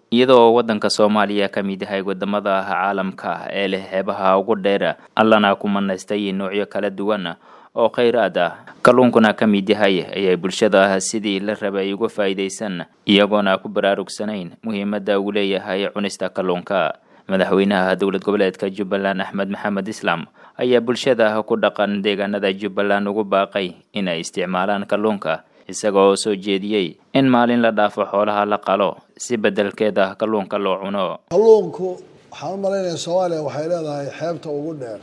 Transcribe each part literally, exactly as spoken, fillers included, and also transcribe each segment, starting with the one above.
iyadoo wadanka Soomaaliya ka mid yahay wadamada caalamka ee leh xeebaha ugu dheer allana ku manaystay noocyo kala duwan oo kheyraad ah kalluunkuna ka mid yahay ay bulshada sidii la rabay uga faa'iideysan iyagoona ku baraarugsanayn muhiimadda uu leeyahay cunista kalluunka. madaxweynaha dowlad goboleedka Jubbaland Axmed Maxamed Islaam ayaa bulshada ku dhaqan deegaanada Jubbaland ugu baaqay inay isticmaalaan kalluunka isagoo soo jeediyay in maalin la dhaafo xoolaha la qalo si bedelkeeda kalluunka loo cuno. kalluunku waxaan u maleynayaa Soomaaliya waxay leedahay xeebta ugu dheer.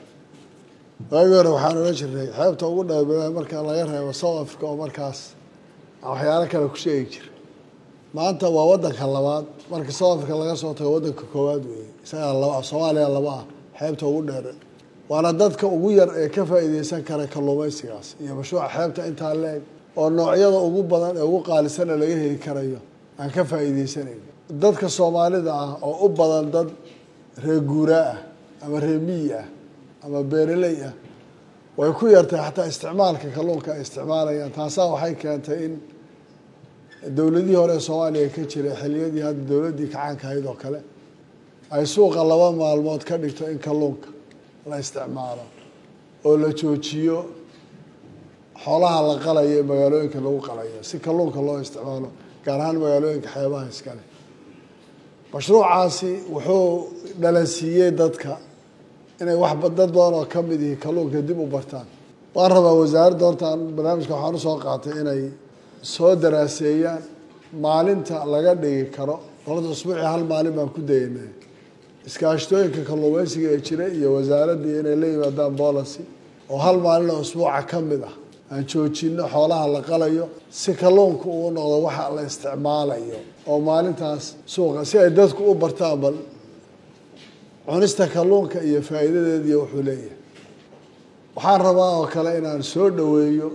Waagii waxaan oran jiray xeebta ugu dheer marka laga reebo South Africa oo markaas waxyaalo kale ku sheegi jiray. maanta waa wadanka labaad marka South Africa laga soo tago wadanka koowaad weey. isaga laba Soomaaliya laba xeebta ugu dheer. waana dadka ugu yar ee ka faa'iideysan kara kalluumaysigaas iyo mashruuca xeebta inta leeg oo noocyada ugu badan ee ugu qaalisan laga heli karayo aan ka faa'iideysanay. dadka Soomaalida ah oo u badan dad reer guuraa ah ama reer miyi ah ama beeraley ah way ku yartay xataa isticmaalka kalluunka ay isticmaalayaan. taasoo waxay keentay in dawladii hore Soomaaliya ka jiray xilliyadii hadda dawladii kacaanka ahayd oo kale ay suuqa laba maalmood ka dhigto in kalluunka la isticmaalo oo la joojiyo xoolaha la qalayo magaalooyinka lagu qalayo si kalluunka loo isticmaalo gaar ahaan magaalooyinka xeebaha iskale. mashruucaasi wuxuu dhalansiiyay dadka inay wax dad badan oo ka mid yihiin kalluunka dib u bartaan. waan rabaa wasaaradda hortaan barnaamijka waxaan u soo qaatay inay soo daraaseeyaan maalinta laga dhigi karo labada usbuuci hal maalin baan ku daynay iskaashatooyinka kalluumaysiga ee jira iyo wasaaradda inay la yimaadaan policy oo hal maalin oo usbuuca ka mid ah aan joojino xoolaha la qalayo si kalluunka uu noqdo waxa la isticmaalayo oo maalintaas suuqa si ay dadku u bartaan bal cunista kalluunka iyo faa'iidadeeda iyo wuxuu leeyahay. waxaan rabaa oo kale inaan soo dhaweeyo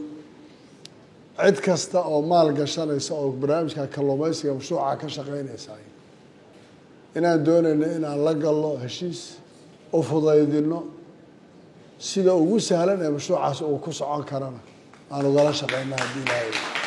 cid kasta oo maal gashanaysa oo barnaamijka kalluumaysiga mashruuca ka shaqeynaysa inaan doonayno inaan la galno heshiis u fudaydino sida ugu sahlan ee mashruucaas uu ku socon karana aan ugala shaqeynaa hadii ilaahay